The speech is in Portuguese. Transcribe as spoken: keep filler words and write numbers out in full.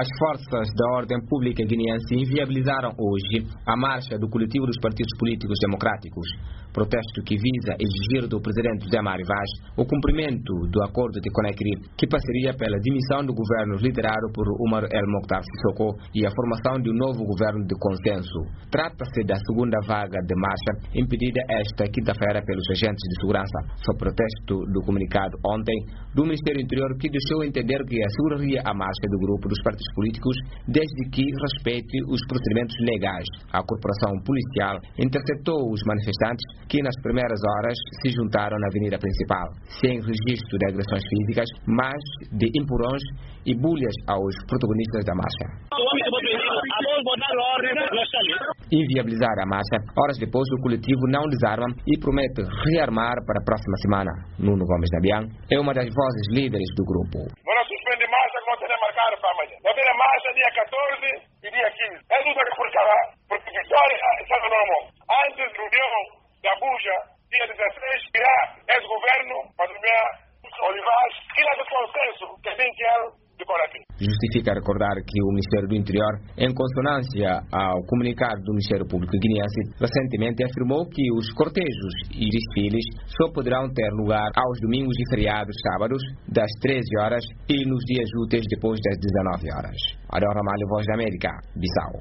As forças da ordem pública guineense inviabilizaram hoje a marcha do coletivo dos partidos políticos democráticos, protesto que visa exigir do presidente José Mário Vaz o cumprimento do acordo de Conakry, que passaria pela demissão do governo liderado por Umar El Mokhtar Sissoko e a formação de um novo governo de consenso. Trata-se da segunda vaga de marcha impedida esta quinta-feira pelos agentes de segurança, sob protesto do comunicado ontem do Ministério do Interior, que deixou entender que asseguraria a marcha do grupo dos partidos políticos desde que respeite os procedimentos legais. A corporação policial interceptou os manifestantes que nas primeiras horas se juntaram na avenida principal, sem registro de agressões físicas, mas de empurrões e bulhas aos protagonistas da marcha. Inviabilizar a marcha, horas depois o coletivo não desarma e promete rearmar para a próxima semana. Nuno Gomes Nabian é uma das vozes líderes do grupo. Vamos suspender marcha que vão ter marcado para amanhã. Vai ter marcha dia catorze e dia quinze. É tudo que por cá, porque Vitória está no normal. Antes da reunião da Buja, dia dezesseis, irá ex-governo para nomear Olivais e lá do consenso que tem que é de Conakry. Justifica recordar que o Ministério do Interior, em consonância ao comunicado do Ministério Público guineense, recentemente afirmou que os cortejos e desfiles só poderão ter lugar aos domingos e feriados sábados, das treze horas e nos dias úteis depois das dezenove horas. Adão Ramalho, Voz da América, Bissau.